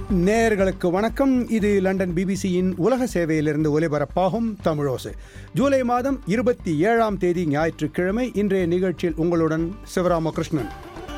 நேயர்களுக்கு வணக்கம். இது லண்டன் பிபிசியின் உலக சேவையிலிருந்து ஒலிபரப்பாகும் தமிழோசை. ஜூலை மாதம் 27ஆம் தேதி ஞாயிற்றுக்கிழமை. இன்றைய நிகழ்ச்சியில் உங்களுடன் சிவராமகிருஷ்ணன்.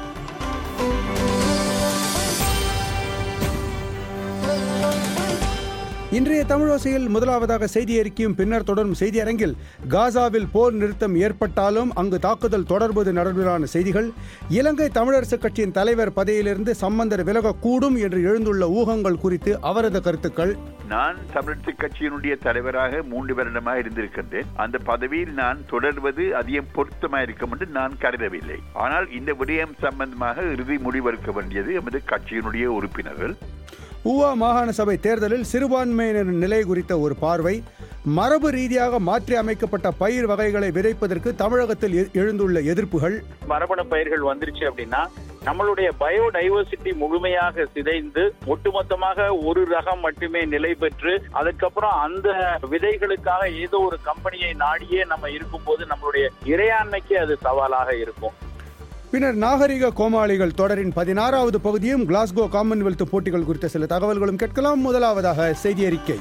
இன்றைய தமிழோசையில் முதலாவதாக செய்தி அறிக்கையும் பின்னர் தொடரும் செய்தி அரங்கில் காசாவில் போர் நிறுத்தம் ஏற்பட்டாலும் அங்கு தாக்குதல் தொடர்பது தொடர்பிலான செய்திகள், இலங்கை தமிழரசுக் கட்சியின் தலைவர் பதவியிலிருந்து சம்பந்தர் விலகக்கூடும் என்று எழுந்துள்ள ஊகங்கள் குறித்து அவரது கருத்துக்கள். நான் தமிழரசுக் கட்சியினுடைய தலைவராக 3 வருடமாக இருந்திருக்கின்றேன். அந்த பதவியில் நான் தொடர்வது அதிகம் பொருத்தமாயிருக்கும் என்று நான் கருதவில்லை. ஆனால் இந்த விடயம் சம்பந்தமாக இறுதி முடிவெடுக்க வேண்டியது எமது கட்சியினுடைய உறுப்பினர்கள். ஊவா மாகாண சபை தேர்தலில் சிறுபான்மையினர் நிலை குறித்த ஒரு பார்வை, மரபு ரீதியாக மாற்றி அமைக்கப்பட்ட பயிர் வகைகளை விதைப்பதற்கு தமிழகத்தில் எழுந்துள்ள எதிர்ப்புகள். மரபணு பயிர்கள் வந்துருச்சு அப்படின்னா நம்மளுடைய பயோடைவர்சிட்டி முழுமையாக சிதைந்து ஒட்டுமொத்தமாக ஒரு ரகம் மட்டுமே நிலை பெற்று அதுக்கப்புறம் அந்த விதைகளுக்காக ஏதோ ஒரு கம்பெனியை நாடியே நம்ம இருக்கும்போது நம்மளுடைய இறையாண்மைக்கு அது சவாலாக இருக்கும். பின்னர் நாகரிக கோமாளிகள் தொடரின் 16வது பகுதியும் கிளாஸ்கோ காமன்வெல்த் போட்டிகள் குறித்த சில தகவல்களும் கேட்கலாம். முதலாவதாக செய்தி அறிக்கை.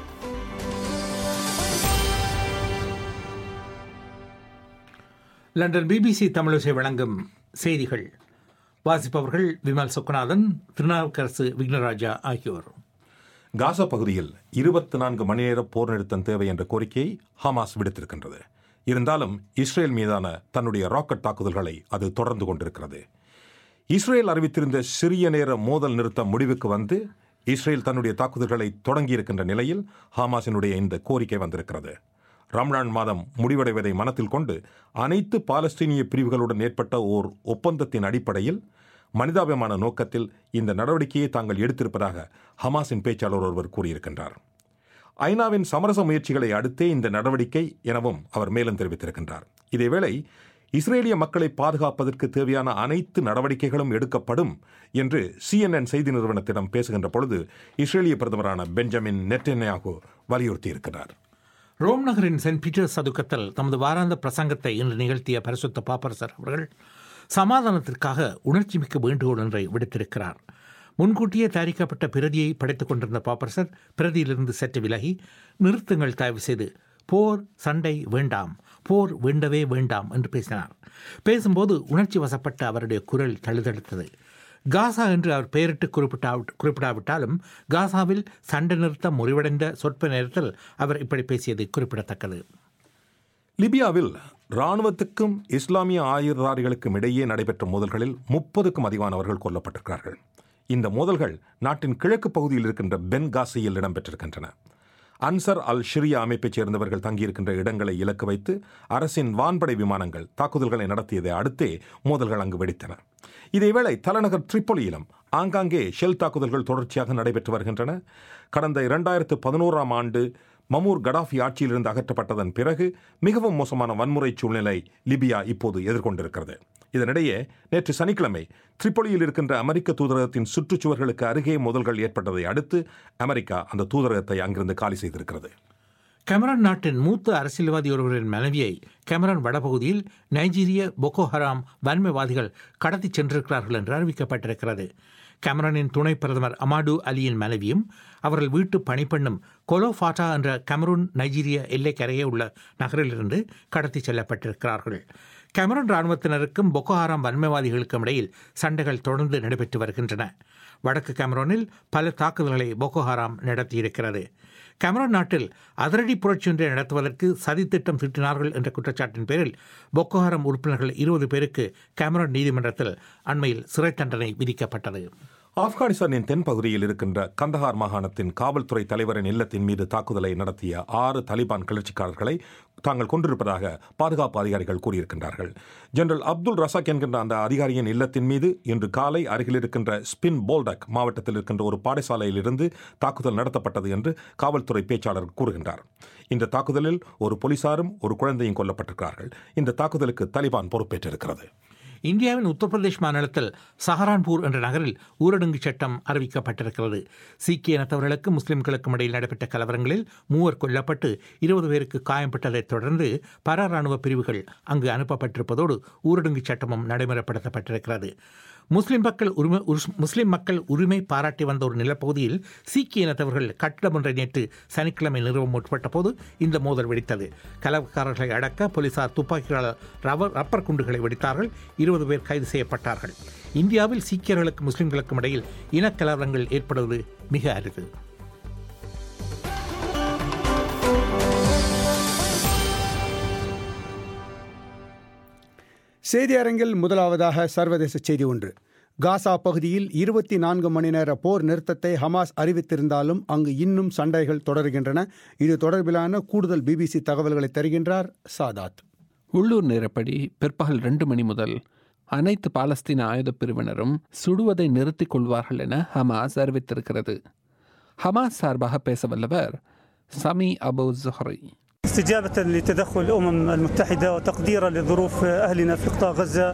லண்டன் பிபிசி தமிழோசை வழங்கும் செய்திகள். வாசிப்பவர்கள் விமல் சொக்கநாதன், திருநாவுக்கரசு விக்னராஜா ஆகியோர். காசா பகுதியில் 24 மணி நேர போர் நிறுத்தம் தேவை என்ற கோரிக்கையை ஹமாஸ் விடுத்திருக்கின்றது. இருந்தாலும் இஸ்ரேல் மீதான தன்னுடைய ராக்கெட் தாக்குதல்களை அது தொடர்ந்து கொண்டிருக்கிறது. இஸ்ரேல் அறிவித்திருந்த சிறிய நேர மோதல் நிறுத்தம் முடிவுக்கு வந்து இஸ்ரேல் தன்னுடைய தாக்குதல்களை தொடங்கியிருக்கின்ற நிலையில் ஹமாஸினுடைய இந்த கோரிக்கை வந்திருக்கிறது. ரம்லான் மாதம் முடிவடைவதை மனத்தில் கொண்டு அனைத்து பாலஸ்தீனிய பிரிவுகளுடன் ஏற்பட்ட ஓர் ஒப்பந்தத்தின் அடிப்படையில் மனிதாபிமான நோக்கத்தில் இந்த நடவடிக்கையை தாங்கள் எடுத்திருப்பதாக ஹமாஸின் பேச்சாளர் ஒருவர் கூறியிருக்கின்றார். ஐநாவின் சமரச முயற்சிகளை அடுத்தே இந்த நடவடிக்கை எனவும் அவர் மேலும் தெரிவித்திருக்கின்றார். இதேவேளை இஸ்ரேலிய மக்களை பாதுகாப்பதற்கு தேவையான அனைத்து நடவடிக்கைகளும் எடுக்கப்படும் என்று CNN செய்தி நிறுவனத்திடம் பேசுகின்ற பொழுது இஸ்ரேலிய பிரதமரான பெஞ்சமின் நெட்டன்யாகு வலியுறுத்தியிருக்கிறார். ரோம் நகரின் சென்ட் பீட்டர்ஸ் சதுக்கத்தில் தமது வாராந்த பிரசங்கத்தை இன்று நிகழ்த்திய பரிசுத்த பாப்பரசர் அவர்கள் சமாதானத்திற்காக உணர்ச்சிமிக்க வேண்டுகோள் ஒன்றை விடுத்திருக்கிறார். முன்கூட்டியே தயாரிக்கப்பட்ட பிரதியை படைத்துக் கொண்டிருந்த பாப்பரசர் பிரதியிலிருந்து சற்று விலகி, நிறுத்துங்கள் தயவு செய்து, போர் சண்டை வேண்டாம், போர் வேண்டவே வேண்டாம் என்று பேசினார். பேசும்போது உணர்ச்சி வசப்பட்ட அவருடைய குரல் தழுதழுத்தது. காசா என்று அவர் பெயரிட்டு குறிப்பிடாவிட்டாலும் காசாவில் சண்டை நிறுத்தம் முறிவடைந்த சொற்ப நேரத்தில் அவர் இப்படி பேசியது குறிப்பிடத்தக்கது. லிபியாவில் இராணுவத்துக்கும் இஸ்லாமிய ஆயுததாரிகளுக்கும் இடையே நடைபெற்ற மோதல்களில் 30க்கும் அதிகமானவர்கள் கொல்லப்பட்டிருக்கிறார்கள். இந்த மோதல்கள் நாட்டின் கிழக்கு பகுதியில் இருக்கின்ற பென்காசியில் இடம்பெற்றிருக்கின்றன. அன்சர் அல் ஷிரியா அமைப்பைச் சேர்ந்தவர்கள் தங்கியிருக்கின்ற இடங்களை இலக்கு வைத்து அரசின் வான்படை விமானங்கள் தாக்குதல்களை நடத்தியதை அடுத்தே மோதல்கள் அங்கு வெடித்தன. இதேவேளை தலைநகர் ட்ரிப்போலியிலும் ஆங்காங்கே ஷெல் தாக்குதல்கள் தொடர்ச்சியாக நடைபெற்று வருகின்றன. கடந்த 2011ஆம் ஆண்டு மமூர் கடாஃபி ஆட்சியிலிருந்து அகற்றப்பட்டதன் பிறகு மிகவும் மோசமான வன்முறை சூழ்நிலை லிபியா இப்போது எதிர்கொண்டிருக்கிறது. இதனிடையே நேற்று சனிக்கிழமை ட்ரிப்போலியில் இருக்கின்ற அமெரிக்க தூதரகத்தின் சுற்றுச்சுவர்களுக்கு அருகே மோதல்கள் ஏற்பட்டதை அடுத்து அமெரிக்கா அந்த தூதரகத்தை அங்கிருந்து காலி செய்திருக்கிறது. கெமரான் நாட்டின் மூத்த அரசியல்வாதி ஒருவரின் மனைவியை கெமரான் வடபகுதியில் நைஜீரிய பொகோ ஹராம் வன்மைவாதிகள் கடத்தி சென்றிருக்கிறார்கள் என்று அறிவிக்கப்பட்டிருக்கிறது. கெமரானின் துணை பிரதமர் அமாடு அலியின் மனைவியும் அவர்கள் வீட்டு பணிப்பெண்ணும் கொலோஃபாட்டா என்ற கெமரூன் நைஜீரிய எல்லைக்கரையே உள்ள நகரிலிருந்து கடத்தி செல்லப்பட்டிருக்கிறார்கள். கெமரூன் இராணுவத்தினருக்கும் பொகோ ஹராம் வன்மைவாதிகளுக்கும் இடையில் சண்டைகள் தொடர்ந்து நடைபெற்று வருகின்றன. வடக்கு கெமரூனில் பல தாக்குதல்களை பொகோ ஹராம் நடத்தியிருக்கிறது. கெமரூன் நாட்டில் அதிரடி புரட்சி ஒன்றை நடத்துவதற்கு சதித்திட்டம் தீட்டினார்கள் என்ற குற்றச்சாட்டின் பேரில் பொகோ ஹராம் உறுப்பினர்கள் 20 பேருக்கு கெமரூன் நீதிமன்றத்தில் அண்மையில் சிறை தண்டனை விதிக்கப்பட்டது. ஆப்கானிஸ்தானின் தென்பகுதியில் இருக்கின்ற கந்தஹார் மாகாணத்தின் காவல்துறை தலைவரின் இல்லத்தின் மீது தாக்குதலை நடத்திய 6 தலிபான் கிளர்ச்சிக்காரர்களை தாங்கள் கொண்டிருப்பதாக பாதுகாப்பு அதிகாரிகள் கூறியிருக்கின்றார்கள். ஜெனரல் அப்துல் ரசாக் என்கின்ற அந்த அதிகாரியின் இல்லத்தின் மீது இன்று காலை அருகில் இருக்கின்ற ஸ்பின் போல்டக் மாவட்டத்தில் இருக்கின்ற ஒரு பாடசாலையில் இருந்து தாக்குதல் நடத்தப்பட்டது என்று காவல்துறை பேச்சாளர் கூறுகின்றார். இந்த தாக்குதலில் ஒரு போலீசாரும் ஒரு குழந்தையும் கொல்லப்பட்டிருக்கிறார்கள். இந்த தாக்குதலுக்கு தலிபான் பொறுப்பேற்றிருக்கிறது. இந்தியாவின் உத்தரப்பிரதேஷ் மாநிலத்தில் சஹரான்பூர் என்ற நகரில் ஊரடங்கு சட்டம் அறிவிக்கப்பட்டிருக்கிறது. சீக்கிய இனத்தவர்களுக்கும் முஸ்லிம்களுக்கும் இடையில் நடைபெற்ற கலவரங்களில் 3 கொல்லப்பட்டு 20 பேருக்கு காயம்பட்டதைத் தொடர்ந்து பர இராணுவ பிரிவுகள் அங்கு அனுப்பப்பட்டிருப்பதோடு ஊரடங்கு சட்டமும் நடைமுறைப்படுத்தப்பட்டிருக்கிறது. முஸ்லிம் மக்கள் உரிமை பாராட்டி வந்த ஒரு நிலப்பகுதியில் சீக்கிய இனத்தவர்கள் கட்டிடம் ஒன்றை நேற்று சனிக்கிழமை நிறுவ முற்பட்ட போது இந்த மோதல் வெடித்தது. கலவரக்காரர்களை அடக்க போலீசார் துப்பாக்கிகளால் ரப்பர் குண்டுகளை வெடித்தார்கள். 20 பேர் கைது செய்யப்பட்டார்கள். இந்தியாவில் சீக்கியர்களுக்கும் முஸ்லிம்களுக்கும் இடையில் இனக்கலவரங்கள் ஏற்படுவது மிக அரிது. செய்தி அரங்கில் முதலாவதாக சர்வதேச செய்தி ஒன்று. காசா பகுதியில் 24 மணி நேர போர் நிறுத்தத்தை ஹமாஸ் அறிவித்திருந்தாலும் அங்கு இன்னும் சண்டைகள் தொடர்கின்றன. இது தொடர்பிலான கூடுதல் BBC தகவல்களை தருகின்றார் சாதாத். உள்ளூர் நேரப்படி பிற்பகல் 2 மணி முதல் அனைத்து பாலஸ்தீன ஆயுத பிரிவினரும் சுடுவதை நிறுத்திக் கொள்வார்கள் என ஹமாஸ் அறிவித்திருக்கிறது. ஹமாஸ் சார்பாக பேச வல்லவர் சமி அபு ஜுஹரி. استجابة لتدخل الأمم المتحدة وتقديرا لظروف أهلنا في قطاع غزة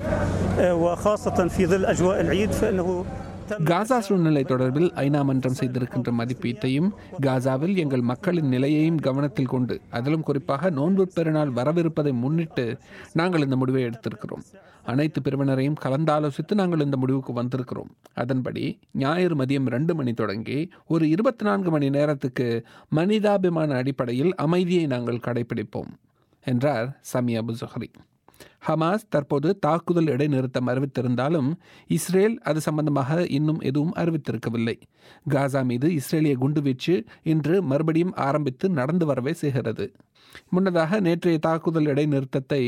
وخاصة في ظل أجواء العيد فإنه காசா சூழ்நிலை தொடர்பில் ஐநா மன்றம் செய்திருக்கின்ற மதிப்பீட்டையும் காசாவில் எங்கள் மக்களின் நிலையையும் கவனத்தில் கொண்டு அதிலும் குறிப்பாக நோன்பு பெருநாள் வரவிருப்பதை முன்னிட்டு நாங்கள் இந்த முடிவை எடுத்திருக்கிறோம். அனைத்து பிரிவினரையும் கலந்தாலோசித்து நாங்கள் இந்த முடிவுக்கு வந்திருக்கிறோம். அதன்படி ஞாயிறு மதியம் 2 மணி தொடங்கி ஒரு 24 மணி நேரத்துக்கு மனிதாபிமான அடிப்படையில் அமைதியை நாங்கள் கடைபிடிப்போம் என்றார் சமி அபு ஜுஹரி. ஹமாஸ் தற்போது தாக்குதல் இடைநிறுத்தம் அறிவித்திருந்தாலும் இஸ்ரேல் அது சம்பந்தமாக இன்னும் எதுவும் அறிவித்திருக்கவில்லை. காசா மீது இஸ்ரேலிய குண்டுவீச்சு இன்று மறுபடியும் ஆரம்பித்து நடந்து வரவே செய்கிறது. முன்னதாக நேற்றைய தாக்குதல் இடைநிறுத்தத்தை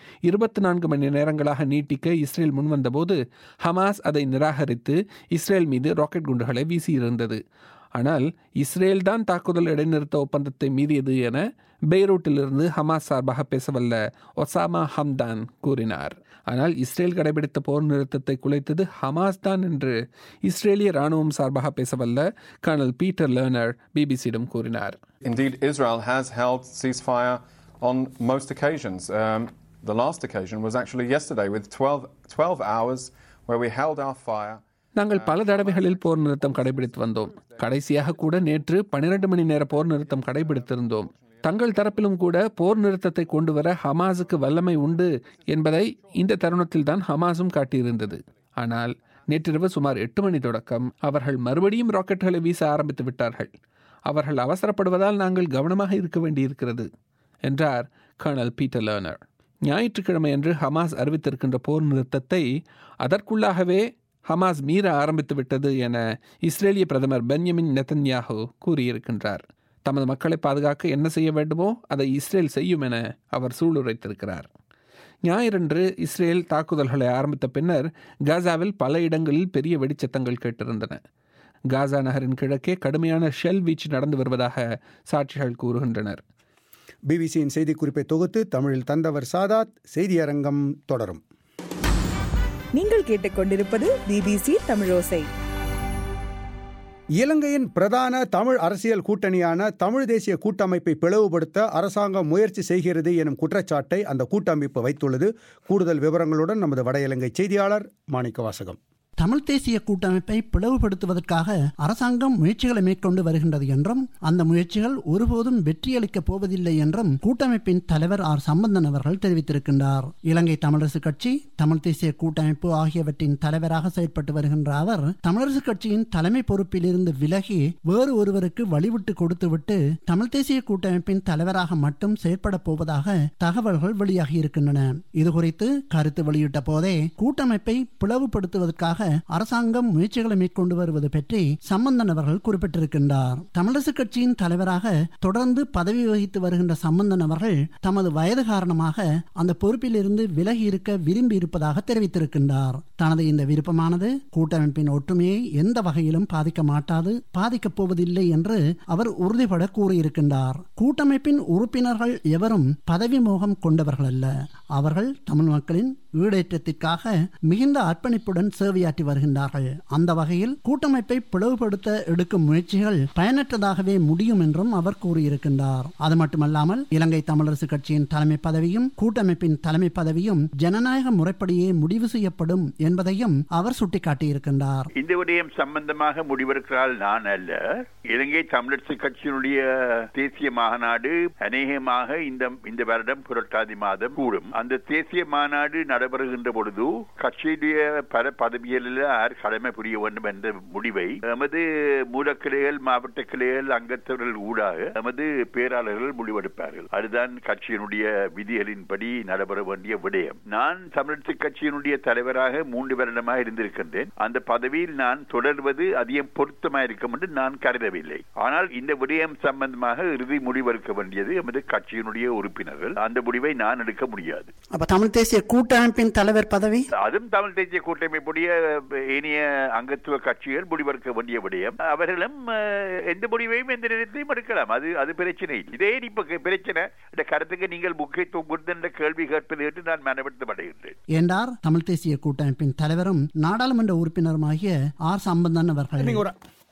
24 மணி நேரங்களாக நீட்டிக்க இஸ்ரேல் முன்வந்தபோது ஹமாஸ் அதை நிராகரித்து இஸ்ரேல் மீது ராக்கெட் குண்டுகளை வீசியிருந்தது. ஆனால் இஸ்ரேல் தான் தாக்குதல் இடைநிறுத்த ஒப்பந்தத்தை மீறியது என பெய்ரூட்டிலிருந்து ஹமாஸ் சார்பாக பேசவல்ல ஒசாமா ஹம்தான் கூறினார். ஆனால் இஸ்ரேல் கடைபிடித்த போர் நிறுத்தத்தை குலைத்தது ஹமாஸ் தான் என்று இஸ்ரேலிய ராணுவம் சார்பாக பேசவல்ல கர்னல் பீட்டர் லேர்னர் பிபிசியிடம் கூறினார். Indeed, Israel has held ceasefire on most occasions. The last occasion was actually yesterday with 12 hours where we held our fire. நாங்கள் பல தடவைகளில் போர் நிறுத்தம் கடைபிடித்து வந்தோம். கடைசியாக கூட நேற்று 12 மணி நேர போர் நிறுத்தம் கடைபிடித்திருந்தோம். தங்கள் தரப்பிலும் கூட போர் நிறுத்தத்தை கொண்டு வர ஹமாஸுக்கு வல்லமை உண்டு என்பதை இந்த தருணத்தில் தான் ஹமாஸும் காட்டியிருந்தது. ஆனால் நேற்றிரவு சுமார் 8 மணி தொடக்கம் அவர்கள் மறுபடியும் ராக்கெட்டுகளை வீச ஆரம்பித்து விட்டார்கள். அவர்கள் அவசரப்படுவதால் நாங்கள் கவனமாக இருக்க வேண்டியிருக்கிறது என்றார் கர்னல் பீட்டர் லேர்னர். ஞாயிற்றுக்கிழமை அன்று ஹமாஸ் அறிவித்திருக்கின்ற போர் நிறுத்தத்தை அதற்குள்ளாகவே ஹமாஸ் மீற ஆரம்பித்து விட்டது என இஸ்ரேலிய பிரதமர் பென்யமின் நெதன்யாஹு கூறியிருக்கின்றார். தமது மக்களை பாதுகாக்க என்ன செய்ய வேண்டுமோ அதை இஸ்ரேல் செய்யும் என அவர் சூளுரைத்திருக்கிறார். ஞாயிறன்று இஸ்ரேல் தாக்குதல்களை ஆரம்பித்த பின்னர் காசாவில் பல இடங்களில் பெரிய வெடிச்சத்தங்கள் கேட்டிருந்தன. காசா நகரின் கிழக்கே கடுமையான ஷெல் வீச்சு நடந்து வருவதாக சாட்சிகள் கூறுகின்றனர். பிபிசியின் செய்திக்குறிப்பை தொகுத்து தமிழில் தந்தவர் சாதாத். செய்தியரங்கம் தொடரும். நீங்கள் கேட்டுக்கொண்டிருப்பது பிபிசி தமிழோசை. இலங்கையின் பிரதான தமிழ் அரசியல் கூட்டணியான தமிழ் தேசிய கூட்டமைப்பை பிளவுபடுத்த அரசாங்கம் முயற்சி செய்கிறது எனும் குற்றச்சாட்டை அந்த கூட்டமைப்பு வைத்துள்ளது. கூடுதல் விவரங்களுடன் நமது வட இலங்கை செய்தியாளர் மாணிக்கவாசகம். தமிழ் தேசிய கூட்டமைப்பை பிளவுபடுத்துவதற்காக அரசாங்கம் முயற்சிகளை மேற்கொண்டு வருகின்றது என்றும் அந்த முயற்சிகள் ஒருபோதும் வெற்றியளிக்கப் போவதில்லை என்றும் கூட்டமைப்பின் தலைவர் ஆர் சம்பந்தன் அவர்கள் தெரிவித்திருக்கின்றார். இலங்கை தமிழரசு கட்சி, தமிழ் தேசிய கூட்டமைப்பு ஆகியவற்றின் தலைவராக செயற்பட்டு வருகின்ற அவர் தமிழரசு கட்சியின் தலைமை பொறுப்பில் இருந்து விலகி வேறு ஒருவருக்கு வழிவிட்டு கொடுத்துவிட்டு தமிழ் தேசிய கூட்டமைப்பின் தலைவராக மட்டும் செயற்பட போவதாக தகவல்கள் வெளியாகி இருக்கின்றன. இதுகுறித்து கருத்து வெளியிட்ட போதே கூட்டமைப்பை பிளவுபடுத்துவதற்காக அரசாங்கம் முயற்சிகளை மேற்கொண்டு வருவது பற்றி சம்பந்தன் அவர்கள் குறிப்பிட்டிருக்கின்றார். தமிழரசு கட்சியின் தலைவராக தொடர்ந்து பதவி வகித்து வருகின்ற சம்பந்தன் அவர்கள் தமது வயது காரணமாக அந்த பொறுப்பில் இருந்து விலகி இருக்க விரும்பி இருப்பதாக தெரிவித்திருக்கின்றார். தனது இந்த விருப்பமானது கூட்டமைப்பின் ஒற்றுமையை எந்த வகையிலும் பாதிக்க மாட்டாது, பாதிக்கப் போவதில்லை என்று அவர் உறுதிபட கூறியிருக்கின்றார். கூட்டமைப்பின் உறுப்பினர்கள் எவரும் பதவி மோகம் கொண்டவர்கள் அல்ல. அவர்கள் தமிழ் மக்களின் ஈடேற்றத்திற்காக மிகுந்த அர்ப்பணிப்புடன் சேவையாற்றி வருகின்றார்கள். அந்த வகையில் கூட்டமைப்பை பிளவுபடுத்த எடுக்கும் முயற்சிகள் பயனற்றதாகவே முடியும் என்றும் அவர் கூறியிருக்கின்றார். அது மட்டுமல்லாமல் இலங்கை தமிழரசு கட்சியின் தலைமை பதவியும் கூட்டமைப்பின் தலைமை பதவியும் ஜனநாயக முறைப்படியே முடிவு செய்யப்படும் என்பதையும் அவர் சுட்டிக்காட்டியிருக்கின்றார். இந்த விடயம் சம்பந்தமாக முடிவெடுக்கிறால் நான் அல்ல. இலங்கை தமிழரசு கட்சியினுடைய தேசிய மாநாடு அநேகமாக இந்த வருடம் புரட்டாதி மாதம் கூடும். அந்த தேசிய மாநாடு நடைபெறுகின்ற பொழுது கட்சியுடைய பல பதவிகளில் யார் கடமை புரிய வேண்டும் என்ற முடிவை நமது மூலக்கிளைகள், மாவட்ட கிளைகள், அங்கத்தவர்கள் ஊடாக நமது பேராளர்கள் முடிவெடுப்பார்கள். அதுதான் கட்சியினுடைய விதிகளின்படி நடைபெற வேண்டிய விடயம். நான் தமிழரசு கட்சியினுடைய தலைவராக 3 வருடமாக இருந்திருக்கின்றேன். அந்த பதவியில் நான் தொடர்வது அதிகம் பொருத்தமாயிருக்கும் என்று நான் கருதவில்லை. ஆனால் இந்த விடயம் சம்பந்தமாக இறுதி முடிவெடுக்க வேண்டியது நமது கட்சியினுடைய உறுப்பினர்கள். அந்த முடிவை நான் எடுக்க முடியாது. அப்ப தமிழ் தேசிய கூட்டமைப்பின் தலைவர் பதவி அதுவும் தமிழ் தேசிய கூட்டமைப்புடைய இனிய அங்கத்துவ கட்சிகள் முடிவெடுக்க வேண்டிய விடயம். அவர்களும் எந்த முடிவையும் எந்த நேரத்தையும் எடுக்கலாம். அது பிரச்சனை. இதே இப்ப பிரச்சனை இந்த கருத்துக்கு நீங்கள் முக்கியத்துவம் கொடுத்த கேள்வி கேட்பது என்று நான் மனப்படுத்தப்படுகின்றேன் என்றார் தமிழ் தேசிய கூட்டமைப்பின் தலைவரும் நாடாளுமன்ற உறுப்பினருமாகிய ஆர் சம்பந்தன் அவர்கள்.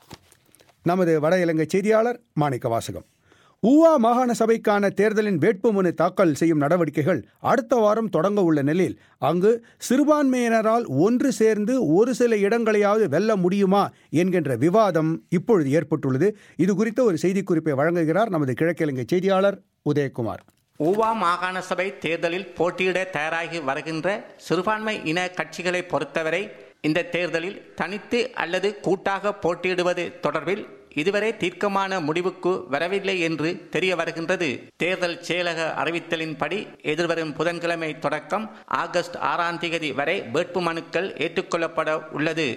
நமது வட இலங்கை செய்தியாளர் மாணிக்க வாசகம். ஊவா மாகாண சபைக்கான தேர்தலின் வேட்புமனு தாக்கல் செய்யும் நடவடிக்கைகள் அடுத்த வாரம் தொடங்க உள்ள நிலையில் அங்கு சிறுபான்மையினரால் ஒன்று சேர்ந்து ஒரு சில இடங்களையாவது வெல்ல முடியுமா என்கின்ற விவாதம் இப்பொழுது ஏற்பட்டுள்ளது. இது குறித்த ஒரு செய்திக்குறிப்பை வழங்குகிறார் நமது கிழக்கிழங்கை செய்தியாளர் உதயகுமார். ஊவா மாகாண சபை தேர்தலில் போட்டியிட தயாராகி வருகின்ற சிறுபான்மை இன கட்சிகளை பொறுத்தவரை இந்த தேர்தலில் தனித்து அல்லது கூட்டாக போட்டியிடுவது தொடர்பில் இதுவரை தீர்க்கமான முடிவுக்கு வரவில்லை என்று தெரிய வருகின்றது. தேர்தல் செயலக அறிவித்தலின்படி எதிர்வரும் புதன்கிழமை தொடக்கம் ஆகஸ்ட் 6ஆம் தேதி வரை வேட்புமனுக்கள் ஏற்றுக்கொள்ளப்பட உள்ளது.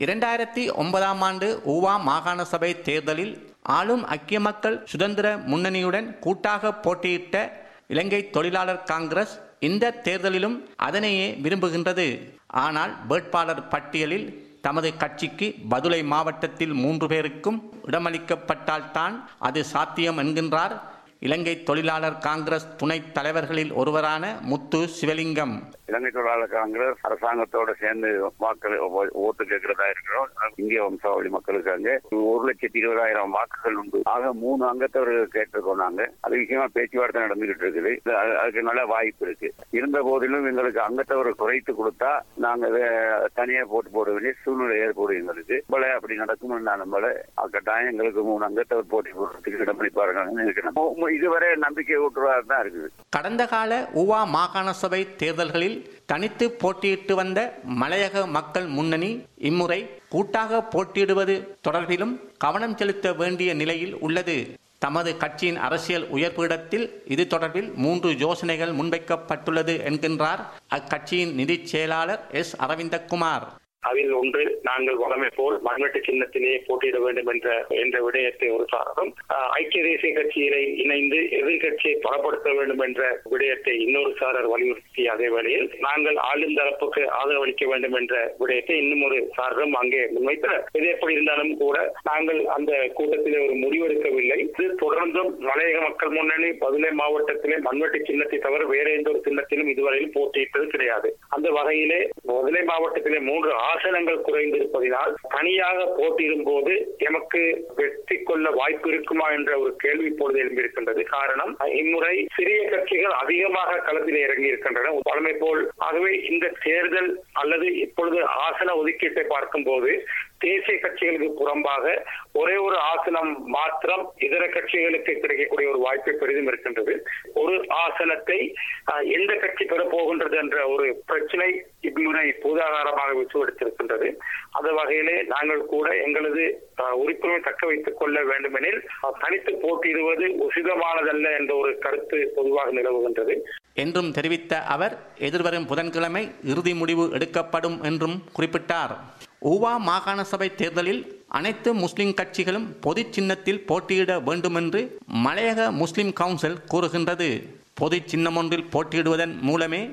2009ஆம் ஆண்டு ஊவா மாகாண சபை தேர்தலில் ஆளும் ஐக்கிய மக்கள் சுதந்திர முன்னணியுடன் கூட்டாக போட்டியிட்ட இலங்கை தொழிலாளர் காங்கிரஸ் இந்த தேர்தலிலும் அதனையே விரும்புகின்றது. ஆனால் வேட்பாளர் பட்டியலில் தமது கட்சிக்கு பதுளை மாவட்டத்தில் 3 பேருக்கும் இடமளிக்கப்பட்டால்தான் அது சாத்தியம் என்கின்றார் இலங்கை தொழிலாளர் காங்கிரஸ் துணைத் தலைவர்களில் ஒருவரான முத்து சிவலிங்கம். இலங்கை தொழிலாளர் காங்கிரஸ் அரசாங்கத்தோட சேர்ந்து வாக்கள் ஓட்டு கேட்கிறதா இருக்கிறோம். இந்திய வம்சாவளி மக்களுக்கு அங்கே 1,20,000 வாக்குகள் உண்டு. ஆக 3 அங்கத்தவர்கள் கேட்டிருக்கோம். அது விஷயமா பேச்சுவார்த்தை நடந்துகிட்டு இருக்குது. அதுக்கு நல்ல வாய்ப்பு இருக்கு. இருந்த போதிலும் எங்களுக்கு அங்கத்தவரை குறைத்து கொடுத்தா நாங்க தனியா போட்டு போட வேண்டிய சூழ்நிலை ஏற்படும். எங்களுக்கு அப்படி நடக்கும். நான் நம்மள கட்டாயம் எங்களுக்கு 3 அங்கத்தவர் போட்டி போடுறதுக்கு இடமளிப்பார்கள். இதுவரை நம்பிக்கை ஊட்டுவதாக தான் இருக்குது. கடந்த கால ஊவா மாகாண சபை தேர்தல்களில் தனித்து போட்டியிட்டு வந்த மலையக மக்கள் முன்னணி இம்முறை கூட்டாக போட்டியிடுவது தொடர்பிலும் கவனம் செலுத்த வேண்டிய நிலையில் உள்ளது. தமது கட்சியின் அரசியல் உயர்பீடத்தில் இது தொடர்பில் 3 யோசனைகள் முன்வைக்கப்பட்டுள்ளது என்கின்றார் அக்கட்சியின் நிதி செயலாளர் எஸ் அரவிந்தகுமார். அதில் ஒன்று, நாங்கள் வளமை போல் மண்வெட்டு சின்னத்திலேயே போட்டியிட வேண்டும் என்ற விடயத்தை ஒரு சாரம், ஐக்கிய தேசிய கட்சியினை இணைந்து எதிர்கட்சியை பலப்படுத்த வேண்டும் என்ற விடயத்தை இன்னொரு சாரர் வலியுறுத்திய அதே வேளையில் நாங்கள் ஆளும் தரப்புக்கு ஆதரவளிக்க வேண்டும் என்ற விடயத்தை இன்னும் ஒரு சாரம் அங்கே முன்வைத்தார். இது எப்படி இருந்தாலும் கூட நாங்கள் அந்த கூட்டத்திலே ஒரு முடிவெடுக்கவில்லை. இது தொடர்ந்தும் மலையக மக்கள் முன்னணி பதுளை மாவட்டத்திலே மண்வெட்டு சின்னத்தை தவிர வேற எந்த ஒரு சின்னத்திலும் இதுவரையில் போட்டியிட்டது கிடையாது. அந்த வகையிலே பதுளை மாவட்டத்திலே 3 ஆசனங்கள் குறைந்திருப்பதினால் தனியாக போட்டியிடும் போது எமக்கு வெற்றி கொள்ள வாய்ப்பு இருக்குமா என்ற ஒரு கேள்வி இப்பொழுது எழும்பியிருக்கின்றது. காரணம், இம்முறை சிறிய கட்சிகள் அதிகமாக களத்தில் இறங்கி இருக்கின்றன பழமை போல். ஆகவே இந்த தேர்தல் அல்லது இப்பொழுது ஆசன ஒதுக்கீட்டை பார்க்கும் போது தேசிய கட்சிகளுக்கு புறம்பாக ஒரே ஒரு ஆசனம் மாத்திரம் இதர கட்சிகளுக்கு கிடைக்கக்கூடிய ஒரு வாய்ப்பை பெரிதும் இருக்கின்றது. ஒரு ஆசனத்தை எந்த கட்சி பெற போகின்றது என்ற ஒரு பிரச்சனை இம்முறை பூதாகாரமாக விசுவெடுத்திருக்கின்றது. அந்த வகையிலே நாங்கள் கூட எங்களது உறுப்பினரை தக்க வைத்துக் கொள்ள வேண்டுமெனில் தனித்து போட்டியிடுவது உசிதமானதல்ல என்ற ஒரு கருத்து பொதுவாக நிலவுகின்றது என்றும் தெரிவித்த அவர் எதிர்வரும் புதன்கிழமை இறுதி முடிவு எடுக்கப்படும் என்றும் குறிப்பிட்டார். ஊவா மாகாண சபை தேர்தலில் அனைத்து முஸ்லிம் கட்சிகளும் பொது சின்னத்தில் போட்டியிட வேண்டுமென்று மலையக முஸ்லிம் கவுன்சில் கூறுகின்றது. பொது சின்னம் ஒன்றில் போட்டியிடுவதன் மூலமே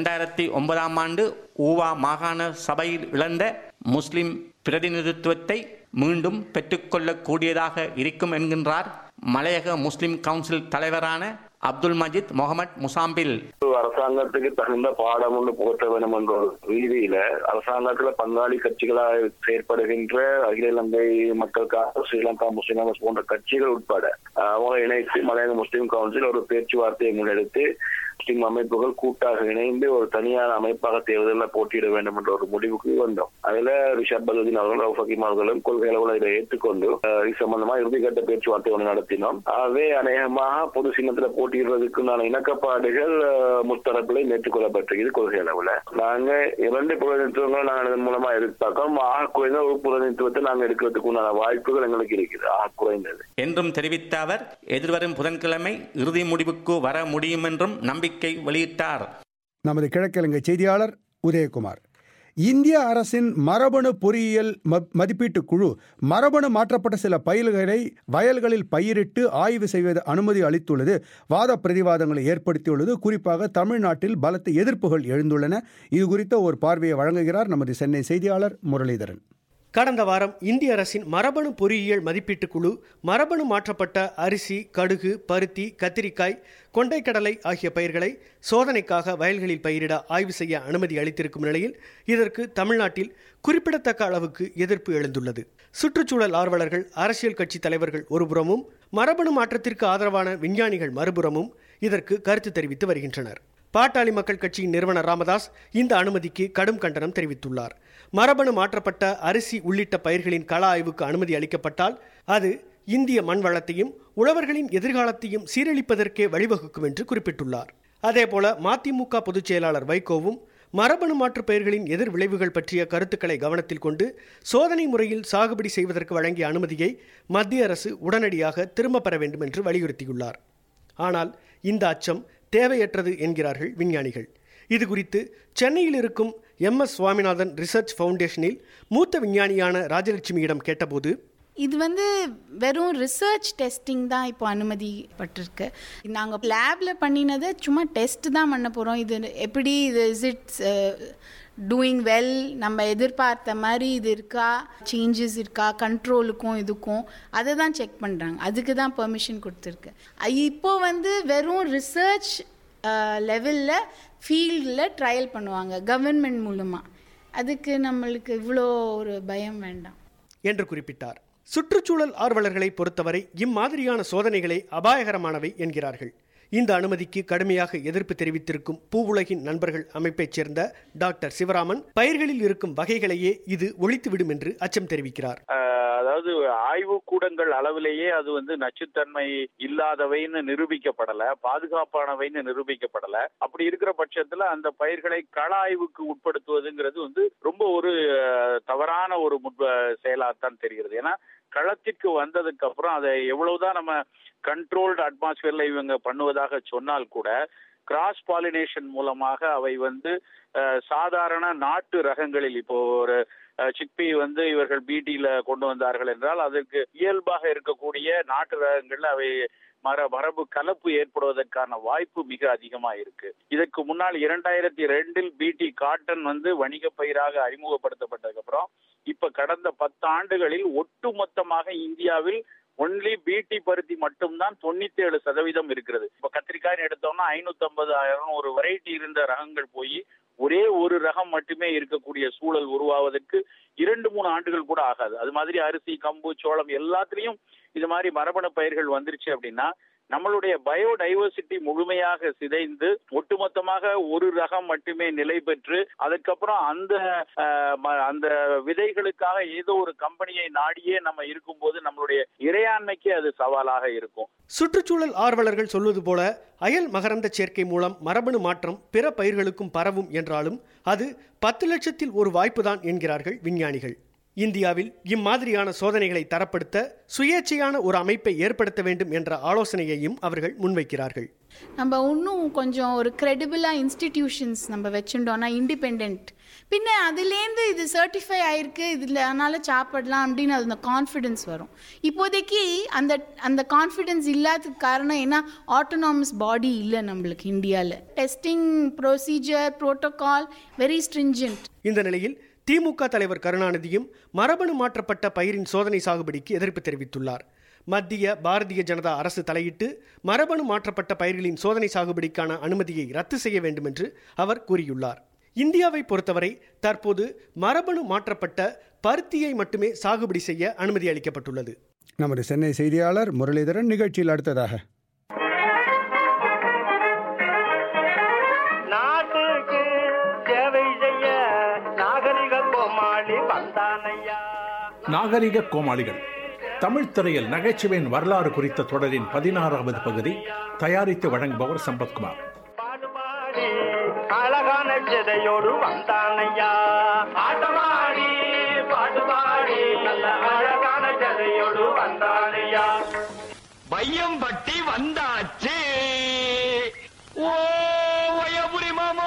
2009ஆம் ஆண்டு ஊவா மாகாண சபையில் இழந்த முஸ்லிம் பிரதிநிதித்துவத்தை மீண்டும் பெற்றுக்கொள்ளக்கூடியதாக இருக்கும் என்கின்றார் மலையக முஸ்லிம் கவுன்சில் தலைவரான அப்துல் மஜித் முகமது முசாம்பில். அரசாங்கத்துக்கு தகுந்த பாடம் ஒன்று புகட்ட வேண்டும் என்ற ரீதியில அரசாங்கத்துல பங்காளி கட்சிகளாக செயற்படுகின்ற அகில இலங்கை மக்கள் காங்கிரஸ், ஸ்ரீலங்கா முஸ்லிம் காங்கிரஸ் போன்ற கட்சிகள் உட்பட அவங்க இணைத்து மலையக முஸ்லிம் கவுன்சில் ஒரு பேச்சுவார்த்தையை முன்னெடுத்து முஸ்லிம் அமைப்புகள் கூட்டாக இணைந்து ஒரு தனியான அமைப்பாக தேர்தலில் போட்டியிட வேண்டும் என்ற ஒரு முடிவுக்கு வந்தோம். அதுல ரிஷப் பதுதீன் அவர்கள், ரவுஃப் ஹக்கீம் அவர்களும் கொள்கை அளவில் இதை ஏற்றுக்கொண்டு இது சம்பந்தமா இறுதிக்கட்ட பேச்சுவார்த்தை ஒன்று நடத்தினோம். ஆகவே அநேகமாக பொது சின்னத்தில் போட்டியிடுறதுக்குண்டான இணக்கப்பாடுகள் முத்தரப்பில் ஏற்றுக்கொள்ளப்பட்டிருக்கிறது. கொள்கை அளவில் நாங்க 2 பிரதிநிதித்துவங்களை நாங்கள் இதன் மூலமா எதிர்பார்க்கிறோம். ஆக குறைந்த ஒரு பிரதிநிதித்துவத்தை நாங்கள் எடுக்கிறதுக்குண்டான வாய்ப்புகள் எங்களுக்கு இருக்குது. ஆக குறைந்தது என்றும் தெரிவித்த அவர் எதிர்வரும் புதன்கிழமை இறுதி முடிவுக்கு வர முடியும் என்றும் நம்பிக்கை வெளியிட்டார். நமது கிழக்கிழங்கை செய்தியாளர் உதயகுமார். இந்திய அரசின் மரபணு பொறியியல் மதிப்பீட்டு குழு மரபணு மாற்றப்பட்ட சில பயிர்களை வயல்களில் பயிரிட்டு ஆய்வு செய்வது அனுமதி அளித்துள்ளது வாத பிரதிவாதங்களை ஏற்படுத்தியுள்ளது. குறிப்பாக தமிழ்நாட்டில் பலத்த எதிர்ப்புகள் எழுந்துள்ளன. இது குறித்த ஒரு பார்வையை வழங்குகிறார் நமது சென்னை செய்தியாளர் முரளிதரன். கடந்த வாரம் இந்திய அரசின் மரபணு பொறியியல் மதிப்பீட்டு குழு மரபணு மாற்றப்பட்ட அரிசி, கடுகு, பருத்தி, கத்திரிக்காய், கொண்டைக்கடலை ஆகிய பயிர்களை சோதனைக்காக வயல்களில் பயிரிட ஆய்வு செய்ய அனுமதி அளித்திருக்கும் நிலையில் இதற்கு தமிழ்நாட்டில் குறிப்பிடத்தக்க அளவுக்கு எதிர்ப்பு எழுந்துள்ளது. சுற்றுச்சூழல் ஆர்வலர்கள், அரசியல் கட்சி தலைவர்கள் ஒருபுறமும், மரபணு மாற்றத்திற்கு ஆதரவான விஞ்ஞானிகள் மறுபுறமும் இதற்கு கருத்து தெரிவித்து வருகின்றனர். பாட்டாளி மக்கள் கட்சியின் நிறுவனர் ராமதாஸ் இந்த அனுமதிக்கு கடும் கண்டனம் தெரிவித்துள்ளார். மரபணு மாற்றப்பட்ட அரிசி உள்ளிட்ட பயிர்களின் கள ஆய்வுக்கு அனுமதி அளிக்கப்பட்டால் அது இந்திய மண் வளத்தையும் உழவர்களின் எதிர்காலத்தையும் சீரழிப்பதற்கே வழிவகுக்கும் என்று குறிப்பிட்டுள்ளார். அதேபோல மதிமுக பொதுச் செயலாளர் வைகோவும் மரபணு மாற்று பயிர்களின் எதிர் விளைவுகள் பற்றிய கருத்துக்களை கவனத்தில் கொண்டு சோதனை முறையில் சாகுபடி செய்வதற்கு வழங்கிய அனுமதியை மத்திய அரசு உடனடியாக திரும்பப் பெற வேண்டும் என்று வலியுறுத்தியுள்ளார். ஆனால் இந்த அச்சம் தேவையற்றது என்கிறார்கள் விஞ்ஞானிகள். இது குறித்து சென்னையில் இருக்கும் MS சுவாமிநாதன் ரிசர்ச் ஃபவுண்டேஷனில் மூத்த விஞ்ஞானியான ராஜலட்சுமியிடம் கேட்டபோது, இது வெறும் ரிசர்ச் டெஸ்டிங் தான் இப்போ அனுமதிப்பட்டிருக்கு. நாங்கள் லேபில் பண்ணினதை சும்மா டெஸ்ட் தான் பண்ண போகிறோம். இது எப்படி, இது இஸ் இட்ஸ் டூயிங் வெல், நம்ம எதிர்பார்த்த மாதிரி இது இருக்கா, சேஞ்சஸ் இருக்கா, கண்ட்ரோலுக்கும் இதுக்கும் அதை தான் செக் பண்ணுறாங்க. அதுக்கு தான் பெர்மிஷன் கொடுத்துருக்கு. இப்போது வெறும் ரிசர்ச் லெவலில் ஃபீல்டில் ட்ரையல் பண்ணுவாங்க கவர்மெண்ட் மூலமாக. அதுக்கு நம்மளுக்கு இவ்வளோ ஒரு பயம் வேண்டாம் என்று குறிப்பிட்டார். சுற்றுச்சூழல் ஆர்வலர்களை பொறுத்தவரை இம்மாதிரியான சோதனைகளை அபாயகரமானவை என்கிறார்கள். இந்த அனுமதிக்கு கடுமையாக எதிர்ப்பு தெரிவித்திருக்கும் பூவுலகின் நண்பர்கள் அமைப்பைச் சேர்ந்த டாக்டர் சிவராமன் பயிர்களில் இருக்கும் வகைகளையே இது ஒழித்துவிடும் என்று அச்சம் தெரிவிக்கிறார். அதாவது ஆய்வு கூடங்கள் அளவிலேயே அது நச்சுத்தன்மை இல்லாதவைன்னு நிரூபிக்கப்படல, பாதுகாப்பானவைன்னு நிரூபிக்கப்படல. அப்படி இருக்கிற பட்சத்துல அந்த பயிர்களை கள ஆய்வுக்கு உட்படுத்துவதுங்கிறது ரொம்ப ஒரு தவறான ஒரு செயலாத்தான் தெரிகிறது. ஏன்னா களத்திற்கு வந்ததுக்கு அப்புறம் அதை எவ்வளவுதான் நம்ம கண்ட்ரோல்டு அட்மாஸ்பியர்ல இவங்க பண்ணுவதாக சொன்னால் கூட கிராஸ் பாலினேஷன் மூலமாக அவை சாதாரண நாட்டு ரகங்களில், இப்போ ஒரு சிக்பி இவர்கள் பிடியில கொண்டு வந்தார்கள் என்றால் அதற்கு இயல்பாக இருக்கக்கூடிய நாட்டு ரகங்கள்ல அவை மரபு கலப்பு ஏற்படுவதற்கான வாய்ப்பு மிக அதிகமா இருக்கு. இதற்கு முன்னால் 2002 பிடி காட்டன் வணிக பயிராக அறிமுகப்படுத்தப்பட்டதுக்கு அப்புறம் இப்ப கடந்த 10 ஆண்டுகளில் ஒட்டுமொத்தமாக இந்தியாவில் ஒன்லி பிடி பருத்தி மட்டும்தான் 97% இருக்கிறது. இப்ப கத்திரிக்காய் எடுத்தோம்னா 550,000 ஒரு வெரைட்டி இருந்த ரகங்கள் போய் ஒரே ஒரு ரகம் மட்டுமே இருக்கக்கூடிய சூழல் உருவாவதற்கு 2-3 ஆண்டுகள் கூட ஆகாது. அது மாதிரி அரிசி, கம்பு, சோளம் எல்லாத்திலையும் இது மாதிரி மரபணு பயிர்கள் வந்துருச்சு அப்படின்னா நம்மளுடைய பயோடைவர்சிட்டி முழுமையாக சிதைந்து ஒட்டுமொத்தமாக ஒரு ரகம் மட்டுமே நிலை பெற்று அதுக்கப்புறம் அந்த விதைகளுக்காக ஏதோ ஒரு கம்பெனியை நாடியே நம்ம இருக்கும்போது நம்மளுடைய இறையாண்மைக்கு அது சவாலாக இருக்கும். சுற்றுச்சூழல் ஆர்வலர்கள் சொல்வது போல அயல் மகரந்த சேர்க்கை மூலம் மரபணு மாற்றம் பிற பயிர்களுக்கும் பரவும் என்றாலும் அது 10 லட்சத்தில் ஒரு வாய்ப்புதான் என்கிறார்கள் விஞ்ஞானிகள். இந்தியாவில் இம்மாதிரியான சோதனைகளை தரப்படுத்த சுயேட்சையான ஒரு அமைப்பை ஏற்படுத்த வேண்டும் என்ற ஆலோசனையையும் அவர்கள் முன்வைக்கிறார்கள். நம்ம இன்னும் கொஞ்சம் ஒரு கிரெடிபிளாக இன்ஸ்டிடியூஷன்ஸ் நம்ம வச்சுட்டோம்னா இண்டிபெண்ட், பின்ன அதுலேருந்து இது சர்டிஃபை ஆயிருக்கு, இதில் அதனால் சாப்பிடலாம் அப்படின்னு அந்த கான்ஃபிடென்ஸ் வரும். இப்போதைக்கு அந்த கான்ஃபிடென்ஸ் இல்லாததுக்கு காரணம் ஏன்னா ஆட்டோனாமஸ் பாடி இல்லை நம்மளுக்கு இந்தியாவில். Testing procedure, protocol very stringent. இந்த நிலையில் திமுக தலைவர் கருணாநிதியும் மரபணு மாற்றப்பட்ட பயிரின் சோதனை சாகுபடிக்கு எதிர்ப்பு தெரிவித்துள்ளார். மத்திய பாரதிய ஜனதா அரசு தலையிட்டு மரபணு மாற்றப்பட்ட பயிர்களின் சோதனை சாகுபடிக்கான அனுமதியை ரத்து செய்ய வேண்டும் என்று அவர் கூறியுள்ளார். இந்தியாவை பொறுத்தவரை தற்போது மரபணு மாற்றப்பட்ட பருத்தியை மட்டுமே சாகுபடி செய்ய அனுமதி அளிக்கப்பட்டுள்ளது. நமது சென்னை செய்தியாளர் முரளிதரன் நிகழ்ச்சியில் அடுத்ததாக நாகரிக கோமாளிகள் தமிழ் திரையில் நகைச்சுவையின் வரலாறு குறித்த தொடரின் 16வது பகுதி தயாரித்து வழங்குபவர் சம்பத்குமார். அழகான ஜதையோடு வந்தானையா, ஆட்டமாடி பாட்டுபாடி நல்ல அழகான ஜதையோடு வந்தானையா. வையம்பட்டி வந்தாச்சு. ஓ வையாபுரி மாமா,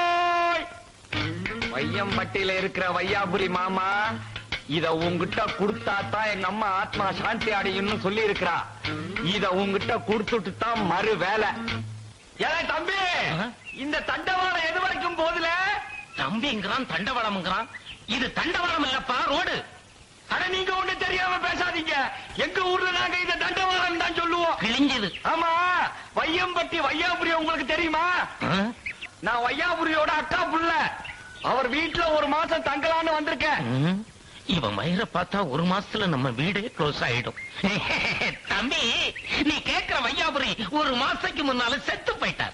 வையம்பட்டியில இருக்கிற வையாபுரி மாமா, இத உங்ககிட்ட கொடுத்தாத்தான் எங்க அம்மா ஆத்மா சாந்தி அடையும் சொல்லி இருக்கிறா. இத உங்ககிட்ட கொடுத்துட்டு தான் மறு வேலை. ஏன் தம்பி, இந்த தண்டவாளம் எது வரைக்கும் போதுல? தம்பிங்கிறான், தண்டவாளம்ங்கிறான். இது தண்டவாளம் இல்லப்பா, ரோடு. அட நீங்க ஒண்ணு தெரியாம பேசாதீங்க. எங்க ஊர்ல நாங்க இந்த தண்டவாளம் தான் சொல்லுவோம். கிழிஞ்சது. ஆமா, வையம்பட்டி வையாபுரி உங்களுக்கு தெரியுமா? நான் வையாபுரியோட அக்கா புள்ள. அவர் வீட்டுல ஒரு மாசம் தங்கலான்னு வந்திருக்கேன். இவன் மயிரை பார்த்தா ஒரு மாசத்துல நம்ம வீடே க்ளோஸ் ஆயிடும். தம்பி, நீ கேட்கிற வையாபுரி ஒரு மாசத்துக்கு முன்னால செத்து போயிட்டார்.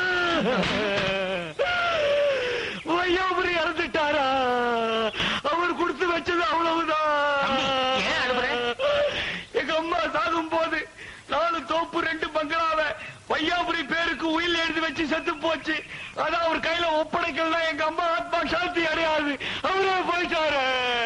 வையாபுரி இறந்துட்டாரா? அவர் கொடுத்து வச்சது அவ்வளவுதான். எங்க அம்மா சாகும் போது 4 தோப்பு 2 பங்களாவை வையாபுரி பேருக்கு உயில் எழுதி வச்சு செத்து போச்சு. அதான் அவர் கையில ஒப்படைக்கலாம் எங்க அம்மா ஆத்மா சாந்தி அடையாது. அவரே போயிட்டாரு.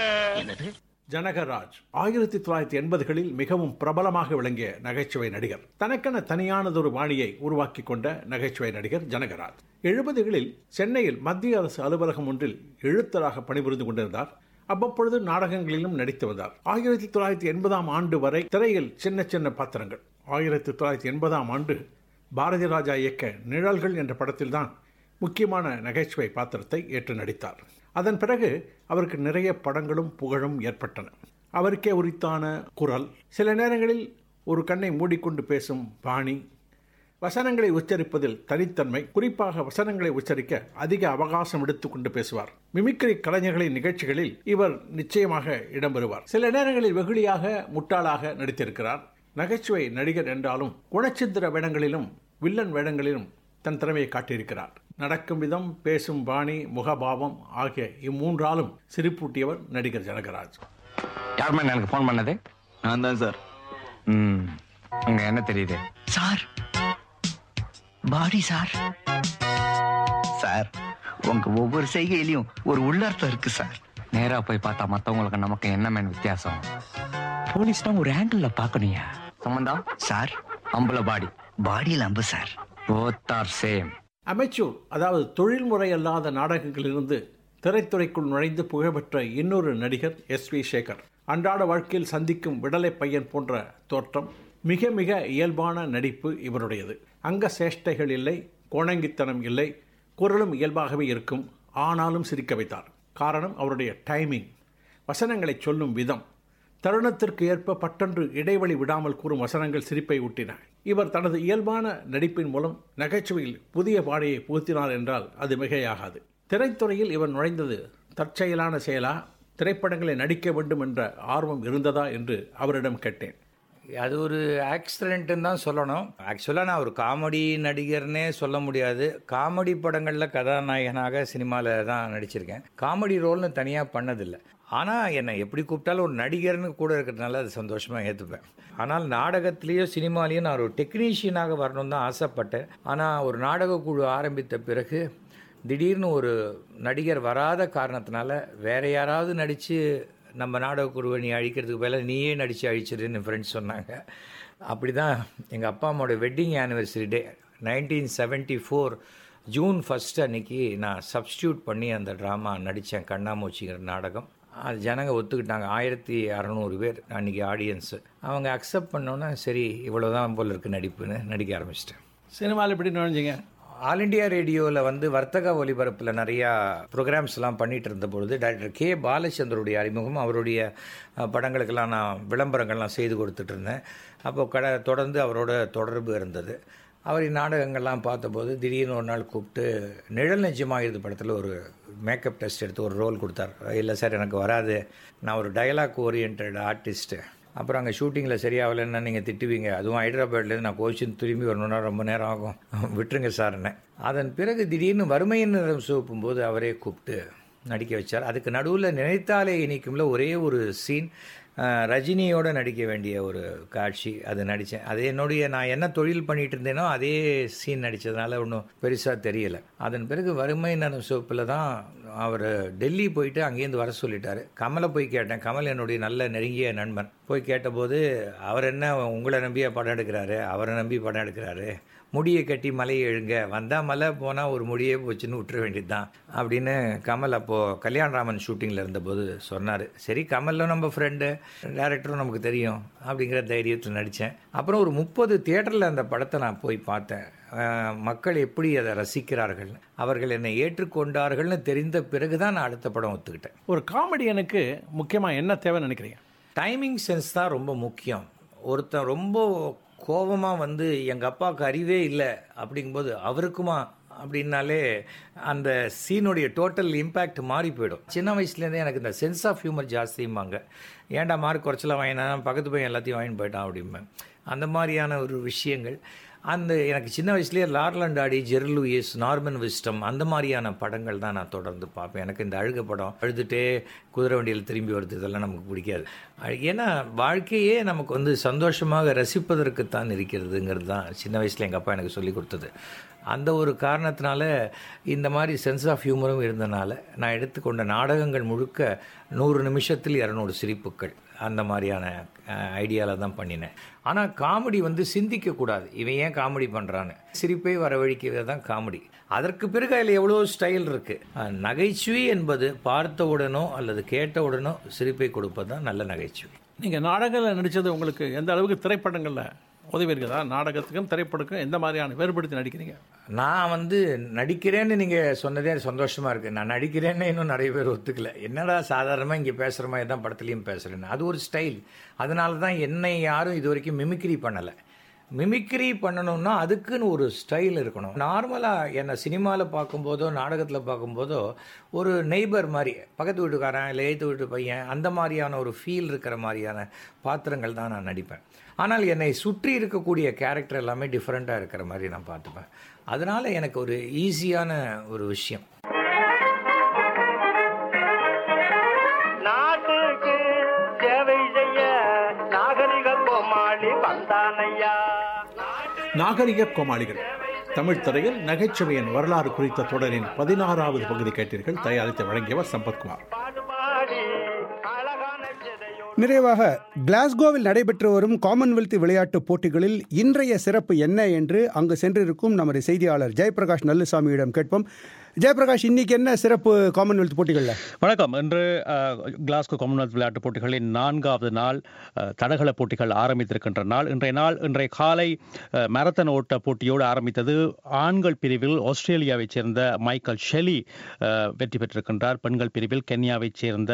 ஜனகராஜ் 1980களில் மிகவும் பிரபலமாக விளங்கிய நகைச்சுவை நடிகர். தனக்கென தனியானதொரு வாணியை உருவாக்கி கொண்ட நகைச்சுவை நடிகர் ஜனகராஜ் 70களில் சென்னையில் மத்திய அரசு அலுவலகம் ஒன்றில் எழுத்தராக பணிபுரிந்து கொண்டிருந்தார். அவ்வப்பொழுது நாடகங்களிலும் நடித்து வந்தார். 1980ஆம் ஆண்டு வரை திரையில் சின்ன சின்ன பாத்திரங்கள். 1980ஆம் ஆண்டு பாரதி ராஜா இயக்க நிழல்கள் என்ற படத்தில்தான் முக்கியமான நகைச்சுவை பாத்திரத்தை ஏற்று நடித்தார். அதன் பிறகு அவருக்கு நிறைய படங்களும் புகழும் ஏற்பட்டன. அவருக்கே உரித்தான குரல், சில நேரங்களில் ஒரு கண்ணை மூடிக்கொண்டு பேசும் பாணி, வசனங்களை உச்சரிப்பதில் தனித்தன்மை, குறிப்பாக வசனங்களை உச்சரிக்க அதிக அவகாசம் எடுத்துக்கொண்டு பேசுவார். மிமிக்ரி கலைஞர்களின் நிகழ்ச்சிகளில் இவர் நிச்சயமாக இடம்பெறுவார். சில நேரங்களில் வெகுளியாக முட்டாளாக நடித்திருக்கிறார். நகைச்சுவை நடிகர் என்றாலும் குணச்சித்திர வேடங்களிலும் வில்லன் வேடங்களிலும் தன் திறமையை காட்டியிருக்கிறார். நடக்கும் விதம், பேசும் பாணி, முகபாவம் ஆகிய இம்மூன்றாலும் சிரிப்பூட்டியவர் நடிகர் ஜனகராஜ். யாருமே எனக்கு போன் பண்ணது? நான் தான் சார். உங்க என்ன தெரியுது சார்? பாடி சார். சார், உங்க ஒவ்வொரு செய்கையிலையும் ஒரு உள்ளர்த்தம் இருக்கு சார். நேரா போய் பார்த்தா மத்தவங்களுக்கு நமக்கு என்ன மேன் வித்தியாசம்? போலீஸ்னா ஒரு ஆங்கிள் பாக்கணுயா. சம்பந்தம் சார், அம்புல பாடி, பாடியில் அம்பு sir. both are same. Amateur, அதாவது தொழில்முறை அல்லாத நாடகங்களிலிருந்து திரைத்துறைக்குள் நுழைந்து புகழ்பெற்ற இன்னொரு நடிகர் SV சேகர். அன்றாட வாழ்க்கையில் சந்திக்கும் விடலை பையன் போன்ற தோற்றம், மிக மிக இயல்பான நடிப்பு இவருடையது. அங்க சேஷ்டைகள் இல்லை, கோணங்கித்தனம் இல்லை, குரலும் இயல்பாகவே இருக்கும். ஆனாலும் சிரிக்க வைத்தார். காரணம் அவருடைய டைமிங், வசனங்களை சொல்லும் விதம், தருணத்திற்கு ஏற்ப பட்டொன்று இடைவெளி விடாமல் கூறும் வசனங்கள் சிரிப்பை ஊட்டின. இவர் தனது இயல்பான நடிப்பின் மூலம் நகைச்சுவையில் புதிய பாடையை புகுத்தினார் என்றால் அது மிகையாகாது. திரைத்துறையில் இவர் நுழைந்தது தற்செயலான செயலா, திரைப்படங்களை நடிக்க வேண்டும் என்ற ஆர்வம் இருந்ததா என்று அவரிடம் கேட்டேன். அது ஒரு ஆக்சிடென்ட்டுன்னு தான் சொல்லணும். ஆக்சுவலாக நான் ஒரு காமெடி நடிகர்னே சொல்ல முடியாது. காமெடி படங்களில் கதாநாயகனாக சினிமாவில் தான் நடிச்சிருக்கேன். காமெடி ரோல்னு தனியாக பண்ணதில்லை. ஆனால் என்னை எப்படி கூப்பிட்டாலும் ஒரு நடிகர்னு கூட இருக்கிறதுனால அது சந்தோஷமாக ஏற்றுப்பேன். ஆனால் நாடகத்திலேயோ சினிமாலேயும் நான் ஒரு டெக்னீஷியனாக வரணும்னு தான் ஆசைப்பட்டேன். ஆனால் ஒரு நாடக குழு ஆரம்பித்த பிறகு திடீர்னு ஒரு நடிகர் வராத காரணத்தினால வேற யாராவது நடித்து நம்ம நாடக குழுவை நீ அழிக்கிறதுக்கு பதிலாக நீயே நடித்து அழிச்சிருன்னு ஃப்ரெண்ட்ஸ் சொன்னாங்க. அப்படி தான் எங்கள் அப்பா அம்மாவோட வெட்டிங் ஆனிவர்சரி டே 1974 ஜூன் 1 அன்னைக்கு நான் சப்ஸ்டியூட் பண்ணி அந்த ட்ராமா நடித்தேன். கண்ணாமூச்சிங்கிற நாடகம். அது ஜனங்க ஒத்துக்கிட்டாங்க. 1600 பேர் அன்றைக்கி ஆடியன்ஸு. அவங்க அக்செப்ட் பண்ணோன்னா சரி இவ்வளோதான் போல் இருக்குது நடிப்புன்னு நடிக்க ஆரம்பிச்சிட்டேன். சினிமாவில் எப்படி நுழைஞ்சிங்க? ஆல் இண்டியா ரேடியோவில் வர்த்தக ஒலிபரப்பில் நிறையா ப்ரோக்ராம்ஸ்லாம் பண்ணிகிட்டு இருந்த பொழுது டாக்டர் கே பாலச்சந்தருடைய அறிமுகம், அவருடைய படங்களுக்கெல்லாம் நான் விளம்பரங்கள்லாம் செய்து கொடுத்துட்டு இருந்தேன். அப்போது தொடர்ந்து அவரோட தொடர்பு இருந்தது. அவரின் நாடகங்கள்லாம் பார்த்தபோது திடீர்னு ஒரு நாள் கூப்பிட்டு நிழல் நிஜமாகிறது படத்தில் ஒரு மேக்கப் டெஸ்ட் எடுத்து ஒரு ரோல் கொடுத்தார். இல்லை சார் எனக்கு வராது, நான் ஒரு டயலாக் ஓரியன்ட் ஆர்டிஸ்ட்டு. அப்புறம் அங்கே ஷூட்டிங்கில் சரியாகலைன்னா நீங்கள் திட்டுவீங்க, அதுவும் ஹைதராபாத்லேருந்து நான் கோச்சின்னு திரும்பி வரணுன்னா ரொம்ப நேரம் ஆகும், விட்டுருங்க சார்னு. அதன் பிறகு திடீர்னு வறுமையின் நிறம் சோப்பும்போது அவரே கூப்பிட்டு நடிக்க வச்சார். அதுக்கு நடுவில் நினைத்தாலே இனிக்கும்ல ஒரே ஒரு சீன் ரஜினியோடு நடிக்க வேண்டிய ஒரு காட்சி அது நடித்தேன். அது நான் என்ன தொழில் பண்ணிகிட்டு இருந்தேனோ அதே சீன் நடித்ததுனால ஒன்றும் பெருசாக தெரியலை. அதன் பிறகு வறுமை நலம் சிவப்பில் தான் அவர் டெல்லி போயிட்டு அங்கேருந்து வர சொல்லிட்டார். கமலை போய் கேட்டேன். கமல் என்னுடைய நல்ல நெருங்கிய நண்பன். போய் கேட்டபோது அவர் என்ன உங்களை நம்பியே படம் எடுக்கிறாரு, அவரை நம்பி படம் எடுக்கிறாரு, முடியை கட்டி மலையை எழுங்க, வந்தால் மலை போனால் ஒரு முடியே போச்சுன்னு விட்டுற வேண்டியது தான் அப்படின்னு கமல் அப்போது கல்யாணராமன் ஷூட்டிங்கில் இருந்தபோது சொன்னார். சரி, கமலும் நம்ம ஃப்ரெண்டு, டேரக்டரும் நமக்கு தெரியும் அப்படிங்கிற தைரியத்தில் நடித்தேன். அப்புறம் ஒரு 30 தியேட்டரில் அந்த படத்தை நான் போய் பார்த்தேன். மக்கள் எப்படி அதை ரசிக்கிறார்கள், அவர்கள் என்னை ஏற்றுக்கொண்டார்கள்னு தெரிந்த பிறகு தான் நான் அடுத்த படம் ஒத்துக்கிட்டேன். ஒரு காமெடியனுக்கு முக்கியமாக என்ன தேவைன்னு நினைக்கிறீங்க? டைமிங் சென்ஸ் தான் ரொம்ப முக்கியம். ஒருத்தன் ரொம்ப கோபமாக வந்து எங்கள் அப்பாவுக்கு அறிவே இல்லை அப்படிங்கும்போது அவருக்குமா அப்படின்னாலே அந்த சீனுடைய டோட்டல் இம்பேக்ட் மாறி போயிடும். சின்ன வயசுலேருந்தே எனக்கு இந்த சென்ஸ் ஆஃப் ஹியூமர் ஜாஸ்திம்பாங்க. ஏன்டா மார்க் குறைச்சலாம் வாங்கினா பக்கத்து பையன் எல்லாத்தையும் வாங்கி போயிட்டான் அப்படிம்பேன். அந்த மாதிரியான ஒரு விஷயங்கள் எனக்கு சின்ன வயசுலேயே Laurel and Hardy, Jerry Lewis, Norman Wisdom அந்த மாதிரியான படங்கள் தான் நான் தொடர்ந்து பார்ப்பேன். எனக்கு இந்த அழுக படம், அழுதுகிட்டே குதிரை வண்டியில் திரும்பி வருது, இதெல்லாம் நமக்கு பிடிக்காது. ஏன்னா வாழ்க்கையே நமக்கு வந்து சந்தோஷமாக ரசிப்பதற்குத்தான் இருக்கிறதுங்கிறது தான் சின்ன வயசில் எங்கள் அப்பா எனக்கு சொல்லி கொடுத்தது. அந்த ஒரு காரணத்தினால இந்த மாதிரி சென்ஸ் ஆஃப் ஹியூமரும் இருந்தனால நான் எடுத்துக்கொண்ட நாடகங்கள் முழுக்க 100 நிமிஷத்தில் 200 சிரிப்புக்கள் அந்த மாதிரியான ஐடியாவில் தான் பண்ணினேன். ஆனால் காமெடி வந்து சிந்திக்கக்கூடாது, இவன் ஏன் காமெடி பண்ணுறான்னு, சிரிப்பை வரவழைக்கிறது தான் காமெடி. அதற்கு பிறகு அதில் எவ்வளோ ஸ்டைல் இருக்குது. நகைச்சுவை என்பது பார்த்தவுடனோ அல்லது கேட்டவுடனோ சிரிப்பை கொடுப்பது தான் நல்ல நகைச்சுவை. நீங்கள் நாடகங்களில் நடித்தது உங்களுக்கு எந்த அளவுக்கு திரைப்படங்களில் உதவி இருக்குதா? நாடகத்துக்கும் திரைப்படத்துக்கும் எந்த மாதிரியான வேறுபடுத்தி நடிக்கிறீங்க? நான் வந்து நடிக்கிறேன்னு நீங்கள் சொன்னதே சந்தோஷமாக இருக்குது. நான் நடிக்கிறேன்னு இன்னும் நிறைய பேர் ஒத்துக்கல. என்னடா சாதாரணமாக இங்கே பேசுகிற மாதிரி தான் படத்துலையும் பேசுகிறேன்னு. அது ஒரு ஸ்டைல். அதனால தான் என்னை யாரும் இது வரைக்கும் மிமிக்ரி பண்ணலை. மிமிக்ரி பண்ணணும்னா அதுக்குன்னு ஒரு ஸ்டைல் இருக்கணும். நார்மலாக என்னை சினிமாவில் பார்க்கும்போதோ நாடகத்தில் பார்க்கும்போதோ ஒரு நெய்பர் மாதிரி, பக்கத்து வீட்டுக்காரன் இல்லை எய்த்து வீட்டு பையன், அந்த மாதிரியான ஒரு ஃபீல் இருக்கிற மாதிரியான பாத்திரங்கள் தான் நான் நடிப்பேன். ஆனால் என்னை சுற்றி இருக்கக்கூடிய கேரக்டர் எல்லாமே டிஃப்ரெண்ட்டாக இருக்கிற மாதிரி நான் பார்த்துப்பேன். அதனால் எனக்கு ஒரு ஈஸியான ஒரு விஷயம். நாட்டுக்கு சேவை செய்ய நாகரிக கோமாளி வந்தானையா. நாகரிக கோமாளிகள் தமிழ் திரையில் நகைச்சுவையின் வரலாறு குறித்த தொடரின் 16வது பகுதி கேட்டீர்கள். தயாரித்து வழங்கியவர் சம்பத்குமார். நிறைவாக கிளாஸ்கோவில் நடைபெற்று வரும் காமன்வெல்த் விளையாட்டுப் போட்டிகளில் இன்றைய சிறப்பு என்ன என்று அங்கு சென்றிருக்கும் நமது செய்தியாளர் ஜெயபிரகாஷ் நல்லுசாமியிடம் கேட்போம். ஜெயபிரகாஷ், இன்னைக்கு என்ன சிறப்பு காமன்வெல்த் போட்டிகளில்? வணக்கம். இன்று கிளாஸ்கோ காமன்வெல்த் விளையாட்டுப் போட்டிகளின் 4வது நாள் தடகள போட்டிகள் ஆரம்பித்திருக்கின்ற நாள். இன்றைய காலை மாரத்தான் ஓட்ட போட்டியோடு ஆரம்பித்தது. ஆண்கள் பிரிவில் ஆஸ்திரேலியாவைச் சேர்ந்த மைக்கேல் ஷெலி வெற்றி பெற்றிருக்கின்றார். பெண்கள் பிரிவில் கென்யாவைச் சேர்ந்த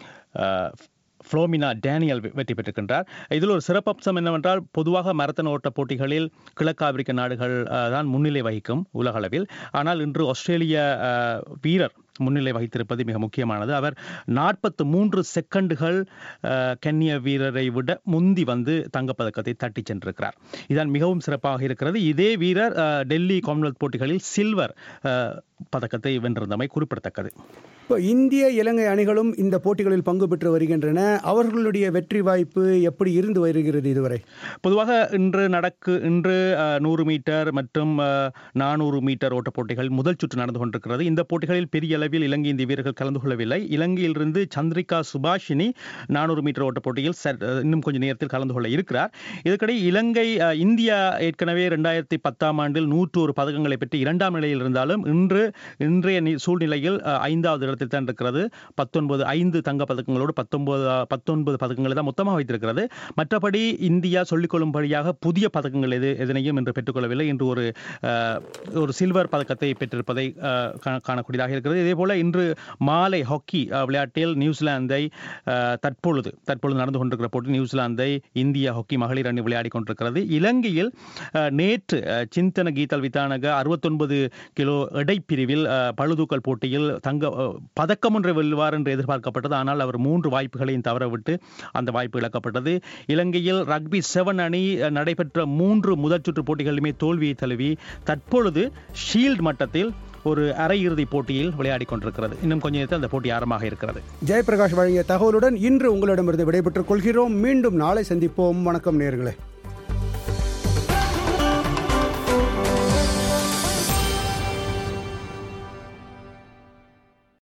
ஃப்ளோமினா டேனியல் வெற்றி பெற்றிருக்கின்றார். இதில் ஒரு சிறப்பம்சம் என்னவென்றால், பொதுவாக மாரத்தான் ஓட்ட போட்டிகளில் கிழக்கு ஆப்பிரிக்க நாடுகள் தான் முன்னிலை வகிக்கும் உலகளவில். ஆனால் இன்று ஆஸ்திரேலிய வீரர் முன்னிலை வகித்திருப்பது மிக முக்கியமானது. அவர் 43 செகண்டுகள் கென்ய வீரரை விட முந்தி வந்து தங்கப்பதக்கத்தை தட்டி சென்றிருக்கிறார். இதான் மிகவும் சிறப்பாக இருக்கிறது. இதே வீரர் டெல்லி காமன்வெல்த் போட்டிகளில் சில்வர் பதக்கத்தை வென்றிருந்தமை குறிப்பிடத்தக்கது. இப்போ இந்திய இலங்கை அணிகளும் இந்த போட்டிகளில் பங்கு பெற்று வருகின்றன. அவர்களுடைய வெற்றி வாய்ப்பு எப்படி இருந்து வருகிறது இதுவரை? பொதுவாக இன்று 100 மீட்டர் மற்றும் 400 மீட்டர் ஓட்ட போட்டிகள் முதல் சுற்று நடந்து கொண்டிருக்கிறது. இந்த போட்டிகளில் பெரிய அளவில் இலங்கை இந்திய வீரர்கள் கலந்து கொள்ளவில்லை. இலங்கையிலிருந்து சந்திரிகா சுபாஷினி 400 மீட்டர் ஓட்ட போட்டியில் இன்னும் கொஞ்சம் நேரத்தில் கலந்து கொள்ள இருக்கிறார். இதற்கிடையே இந்தியா ஏற்கனவே 2010ஆம் ஆண்டில் 101 பதக்கங்களை பெற்று 2ஆம் நிலையில் இருந்தாலும் இன்றைய சூழ்நிலையில் 5வது இடத்தில் தான் இருக்கிறது. 5 தங்க பதக்கங்களோடு 19 பதக்கங்களை தான் மொத்தமாக வைத்திருக்கிறது. மற்றபடி இந்தியா சொல்லிக்கொள்ளும்படியாக புதிய பதக்கங்கள் எதனையும் இன்று பெற்றுக்கொள்ளவில்லை. இன்று ஒரு சில்வர் பதக்கத்தை பெற்றிருப்பதை காணக்கூடியதாக இருக்கிறது. இதேபோல இன்று மாலை ஹாக்கி விளையாட்டில் நியூசிலாந்தை தற்பொழுது நடந்து கொண்டிருக்கிற போட்டி நியூசிலாந்தை இந்திய ஹாக்கி மகளிர் அணி விளையாடி கொண்டிருக்கிறது. இலங்கையில் நேற்று சிந்தன கீதல் வித்தானக 69 கிலோ எடைப்பிரிவில் பளுதூக்கல் போட்டியில் பதக்கம் ஒன்றை வெல்வார் என்று எதிர்பார்க்கப்பட்டது. ஆனால் அவர் 3 வாய்ப்புகளையும் தவறவிட்டு அந்த வாய்ப்பு இழக்கப்பட்டது. இலங்கையில் ரக்பி 7 அணி நடைபெற்ற 3 முதல் சுற்று போட்டிகளிலுமே தோல்வியை தழுவி தற்பொழுது ஷீல்ட் மட்டத்தில் ஒரு அரையிறுதி போட்டியில் விளையாடி கொண்டிருக்கிறது. இன்னும் கொஞ்ச நேரத்தில் அந்த போட்டி ஆரம்பமாக இருக்கிறது. ஜெயபிரகாஷ் வழங்கிய தகவலுடன் இன்று உங்களிடமிருந்து விடைபெற்றுக் கொள்கிறோம். மீண்டும் நாளை சந்திப்போம். வணக்கம் நேயர்களே.